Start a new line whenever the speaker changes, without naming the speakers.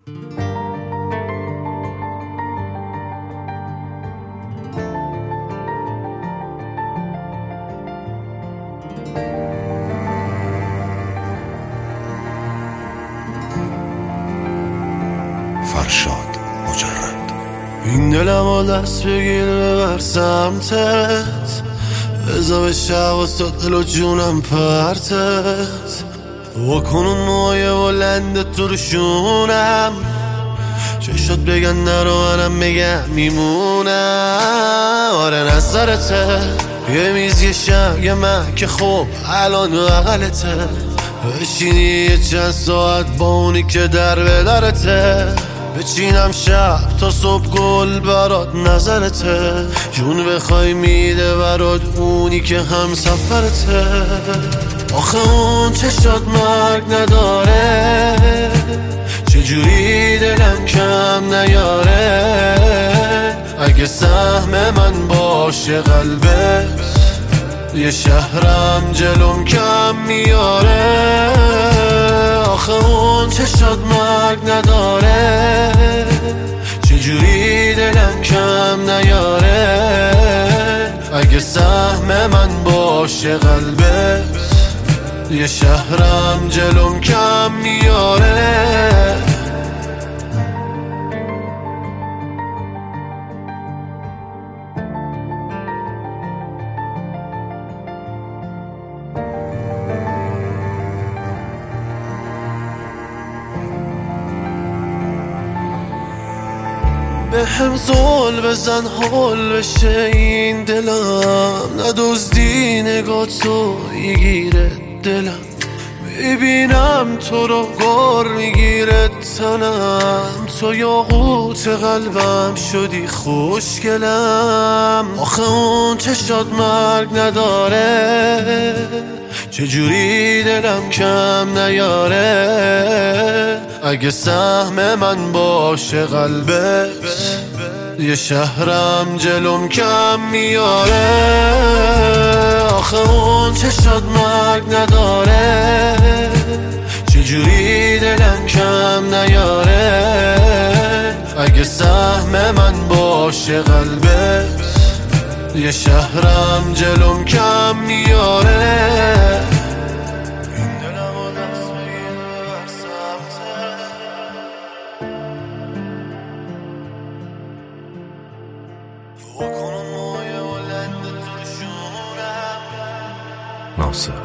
فرشاد مجرد.
این دلم و دست بگیر ببر سمتت، بزا به شب و دل و جونم پرتت، بکن اون موهای بلند تو رو شونم، چشات بگن نرو منم بگم میمونم. آره نظرته یه میز یه شم یه من که خوب الان بغلته، بشینی یه چند ساعت با اونی که در به درته، بچینم شب تا صبح گل برات نظرته، جون بخوای میده برات اونی که هم سفرته. آخه اون چشات مرگ نداره، چجوری دلم کم نیاره، اگه سهم من باشه قلبت یه شهرم جلوم کم میاره. آخه اون چشات مرگ نداره، چجوری دلم کم نیاره، اگه سهم من باشه قلبت یه شهرم جلوم کم میاره. به هم زول بزن حال بشه این دلم، ندزدی نگاتو یگیره دلم، ببینم تو رو گر میگیره تنم، تو یاقوت قلبم شدی خوشگلم. آخه اون چشات مرگ نداره، چجوری دلم کم نیاره، اگه سهم من باشه قلبت یه شهرم جلوم کم میاره. آخه اون چشات مرگ نداره، چجوری دلم کم نیاره، اگه سهم من باشه قلبت یه شهرم جلوم کم میاره.
ناصر